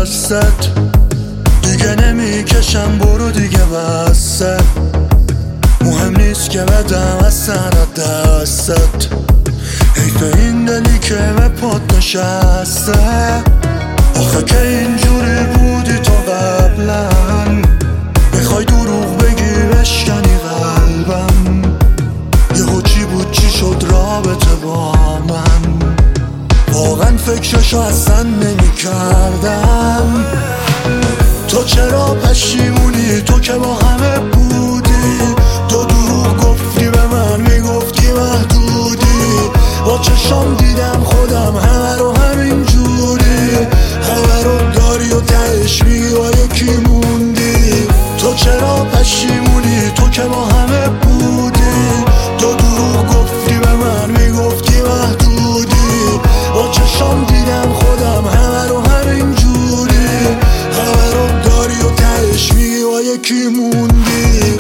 دستت، دیگه نمیکشم برو دیگه بسته. مهم نیست که بدم از سر دستت، حیف این دلی که به پات نشسته. آخه که اینجوری بودی تو قبلا، میخوای دروغ بگی بشکنی قلبم. یهو چی بود چی شد رابطه با من، واقعا فکرشو اصلا نمی کردم. تو چرا پشیمونی؟ تو که با همه بودی، تو دروغ گفتی به من، میگفتی محدودی. با چشام دیدم خودم همه رو همین جوری، همه رو داری و تهش میگی با یکی موندی. تو چرا پشیمونی؟ تو که با همه بودی، تو دروغ گفتی به من، میگفتی محدودی. با چشام دیدم خودم همه رو همین جوری، همه رو داری و تهش میگی با یکی موندی.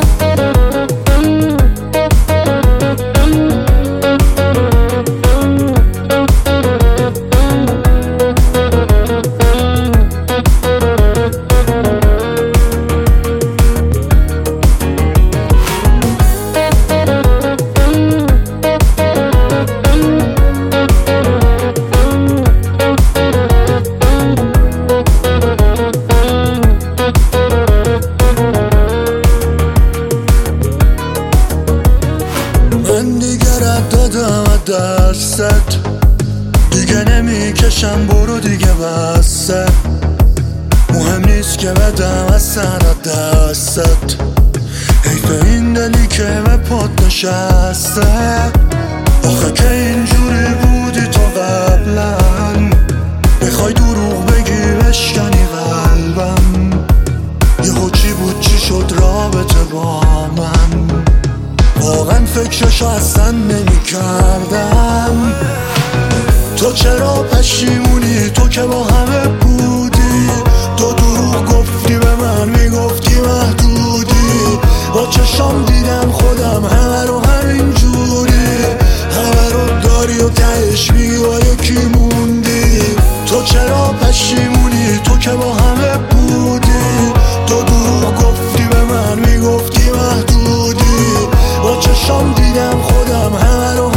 من دیگه رد دادم دستت، دیگه نمیکشم برو دیگه بسته. مهم نیست که بدم از سر دستت، حیف این دلی که به پات نشسته. آخه که اینجوری بودی تو قبلا، میخوای دروغ بگی بشکنی قلبم. یهو چی بود چی شد رابطه با من، واقعا فکرشو اصلا نمی کردم. تو چرا پشیمونی؟ تو که با همه بودی، تو دروغ گفتی به من، میگفتی محدودی. با چشام دیدم خودم همه رو همین جوری، همه رو داری و تهش میگی با یکی موندی. تو چرا پشیمونی؟ تو که با همه بودی، تو دروغ گفتی به من، میگفتی محدودی. با چشام دیدم خودم همه رو